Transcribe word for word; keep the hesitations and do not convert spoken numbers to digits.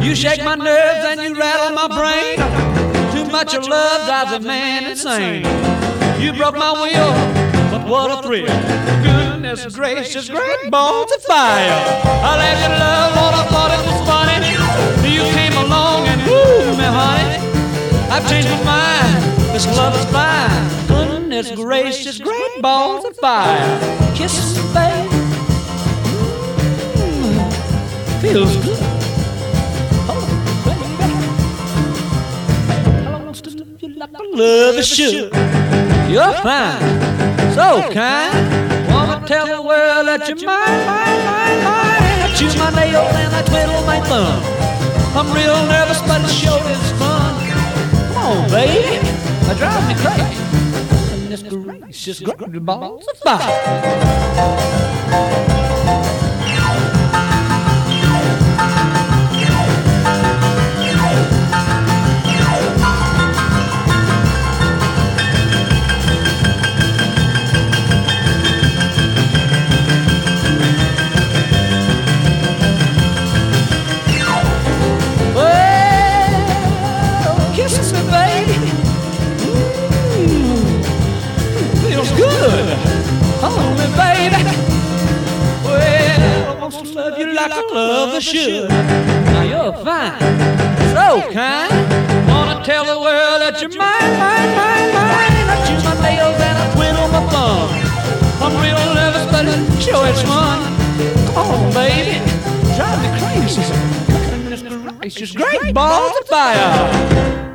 You shake my nerves and you rattle my brain. Too much of love drives a man insane. You broke my will, but what a thrill. Goodness gracious, great balls of fire. I let you love what I thought it was funny. You came along and woo me, honey. I've changed my mind, this love is fine. Goodness gracious, great balls of fire. Kisses, baby, mm, feels good. Oh, baby, I lost you like I love it should. You're fine, so kind. Wanna tell the world that you're mine, mine, mine, mine. I chew my nails and I twiddle my thumb. I'm real nervous, but it sure is fun. Come on, baby, that drives me crazy. Goodness gracious, great balls of fire. Good, hold me, baby. Well, I want to love you like a lover should. Now you're fine, so kind. Wanna tell the world that you're mine, mine, mine, mine. I chew my nails and I twiddle my thumb. I'm real nervous, but it sure is fun. Come on, baby, drive me crazy. Goodness gracious, great balls of fire.